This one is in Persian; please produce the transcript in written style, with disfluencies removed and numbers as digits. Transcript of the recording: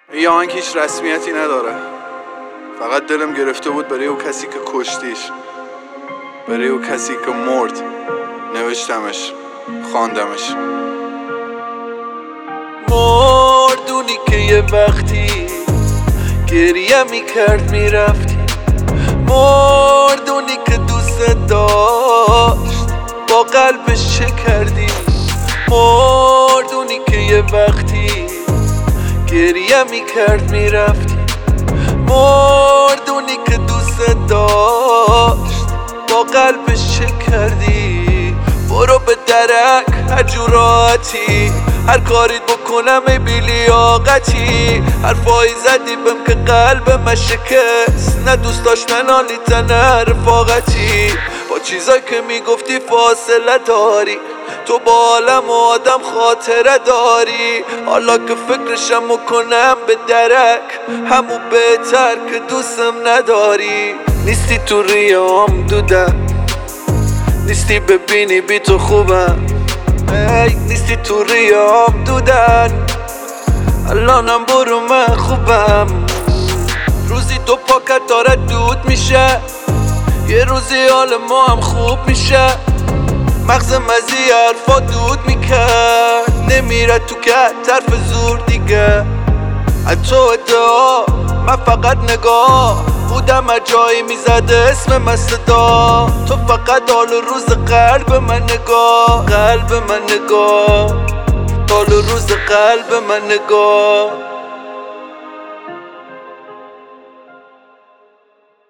یه آهنگ هیچ رسمیتی نداره، فقط دلم گرفته بود برای او کسی که کشتیش، برای او کسی که مرد. نوشتمش، خواندمش. مردونی که یه وقتی گریه میکرد میرفتی، مردونی که دوست داشت با قلبش چه کردی، مردونی که یه وقتی گریه میکرد میرفتی، مردونی که دوست داشت با قلبش چه کردی. برو به درک هر جوراتی، هر کاریت بکنم ای بیلیاقتی، حرفایی زدی بهم که قلب من شکست، نه دوست داشتن حالیت نه رفاقتی. با چیزایی که میگفتی فاصله داری، تو با عالم و آدم خاطره داری. حالا که فکرشم میکنم به درک، همون بهتر که دوستم نداری. نیستی تو ریام دودم، نیستی ببینی بی تو خوبم، نیستی تو ریام دودن، الانم برو من خوبم. روزی تو پاکت داره دود میشه، یه روزی حال ما هم خوب میشه. مغز مزی حرفا دود میکرد، نمیره تو که طرف زور دیگه. از تو ادعا من فقط نگاه بودم، از جایی میزده اسم من صدا. تو فقط حال روز قلب من نگاه، قلب من نگاه، حال روز قلب من نگاه.